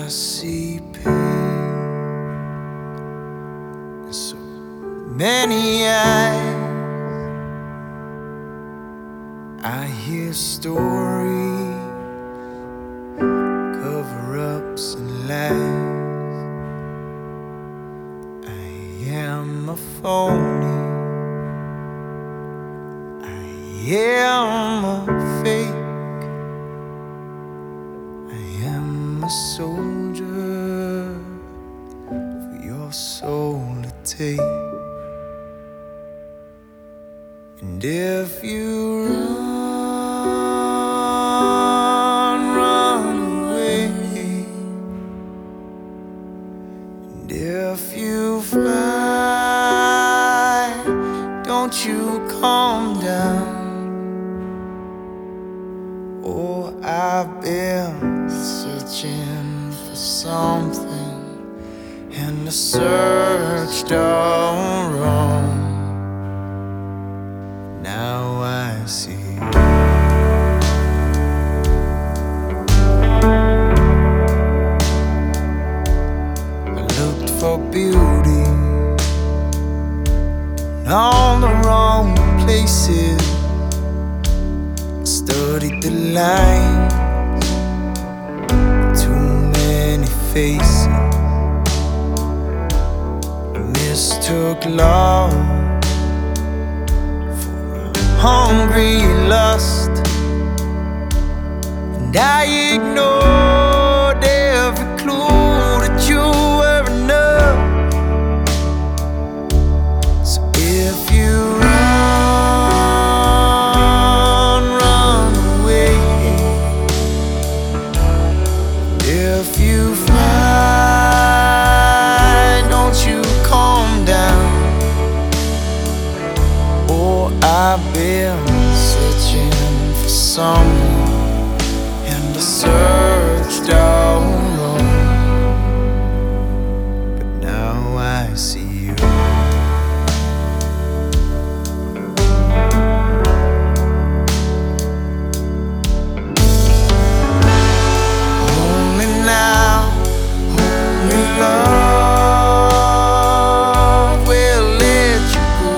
I see pain in so many eyes. I hear stories, cover-ups and lies. I am a phony, I am a fake, I am a soldier for your soul to take. And if you run away, and if you fly, don't you calm down. Oh, I've been searching for something, and I searched all wrong. Now I see. I looked for beauty in all the wrong places. Studied the lines, too many faces. I mistook love hungry lust, and I ignored every clue that you were enough. So if you run away, if you fly, don't you calm down. Oh, I've been searching for someone, and I searched all wrong, but now I see you. Only now, only love will let you go.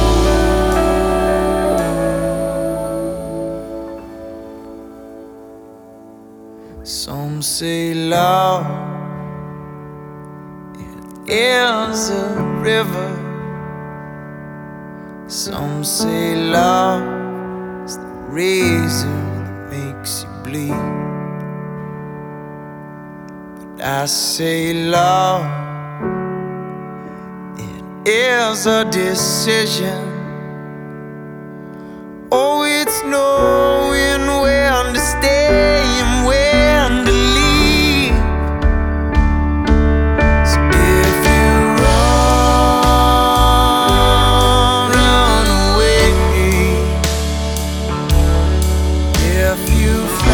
Some say love, it is a river. Some say love is the razor that makes you bleed. But I say love, it is a decision. Oh, it's knowing when to stay and when to leave. So if you run away, if you